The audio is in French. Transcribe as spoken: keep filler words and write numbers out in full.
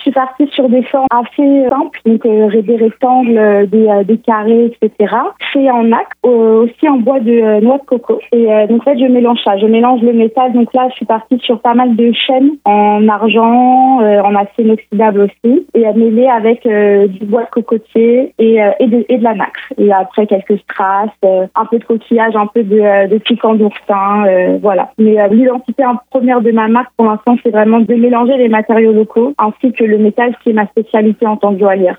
suis partie sur des formes assez simples, donc euh, des rectangles, euh, des, euh, des carrés, et cetera. C'est en nacre, euh, aussi en bois de euh, noix de coco. Et euh, donc en fait, je mélange ça. Je mélange le métal. Donc là, je suis partie sur pas mal de chaînes en argent, euh, en acier inoxydable aussi, et à mêler avec euh, du bois de cocotier et, euh, et, de, et de la nacre. Et après, quelques strass, euh, un peu de coquillage, un peu de, euh, de piquant d'oursin, euh, voilà. Mais euh, l'identité première de ma marque, pour l'instant, c'est vraiment de mélanger les matériaux locaux ainsi que le métal, qui est ma spécialité en tant que joaillière.